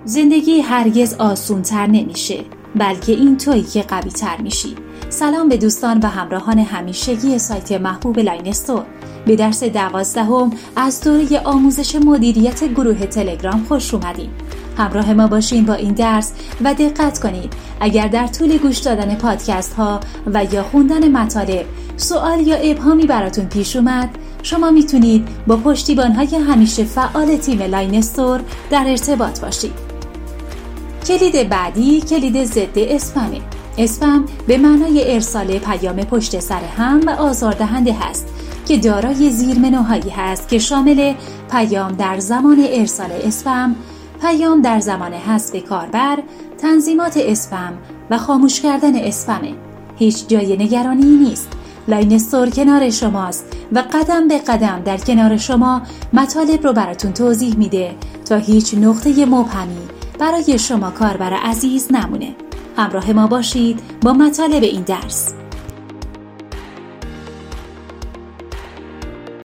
زندگی هرگز آسون‌تر نمیشه، بلکه این تویی که قوی‌تر میشی. سلام به دوستان و همراهان همیشگی سایت محبوب لاینستور. به درس 12 از دوره آموزش مدیریت گروه تلگرام خوش اومدین. همراه ما باشین با این درس و دقت کنید اگر در طول گوش دادن پادکست ها و یا خوندن مطالب سوال یا ابهامی براتون پیش اومد، شما میتونید با پشتیبان‌های همیشه فعال تیم لاینستور در ارتباط باشید. کلید بعدی کلید ضد اسپمه. اسپم به معنای ارسال پیام پشت سر هم و آزاردهنده هست که دارای زیرمنوهایی هست که شامل پیام در زمان ارسال اسپم، پیام در زمان حذف کاربر، تنظیمات اسپم و خاموش کردن اسپمه. هیچ جای نگرانی نیست. لاینستور کنار شماست و قدم به قدم در کنار شما مطالب رو براتون توضیح میده تا هیچ نقطه مبهمی برای شما کاربر عزیز نمونه. همراه ما باشید با مطالب این درس.